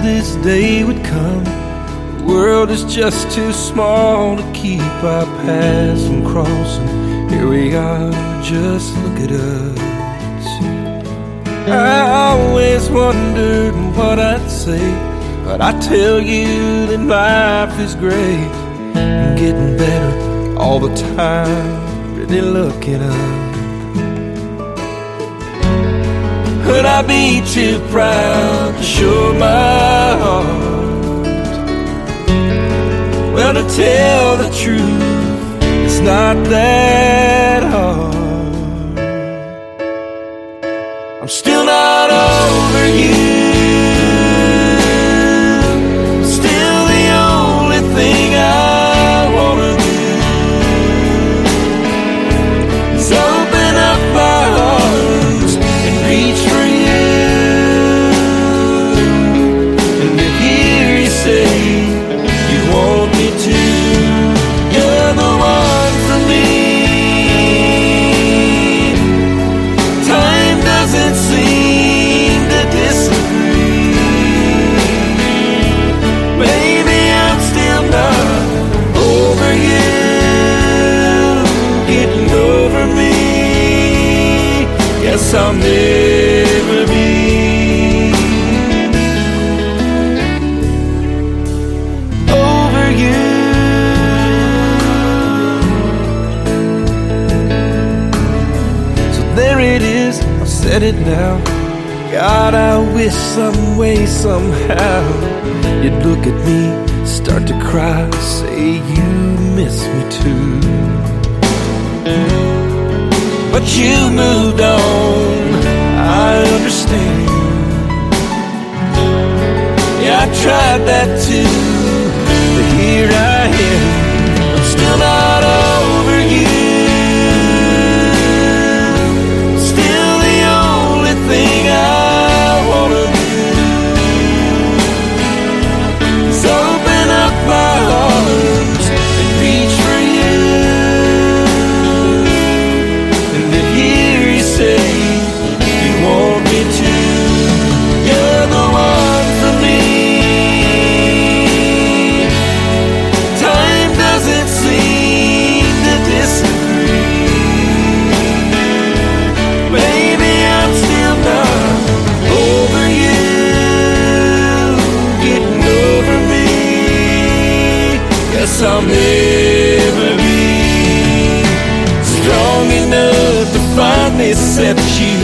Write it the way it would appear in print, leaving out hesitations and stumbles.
this day would come. The world is just too small to keep our paths from crossing. Here we are, just look at us. I always wondered what I'd say, but I tell you that life is great and getting better all the time. Really look at us. Would I be too proud to show my heart? Well, to tell the truth, it's not that hard. I'm still not over you. Still the only thing I wanna do is open up my arms and reach for you. And to hear you say you want me to, you're the one for me. Time doesn't seem to disagree. Baby, I'm still not over you, getting over me. Guess I'll never be. Over you. So there it is, I've said it now. God, I wish some way, somehow you'd look at me, start to cry, say you miss me too. But you moved on, I understand. Yeah, I tried that too, but here I am. I'm still not over you. Still the only thing I wanna do is open up my arms and reach for you. And to hear you say you want me to, you're the one for me. Time doesn't seem to disagree. Baby, I'm still not over you, getting over me. Guess I'll never be strong enough to finally set you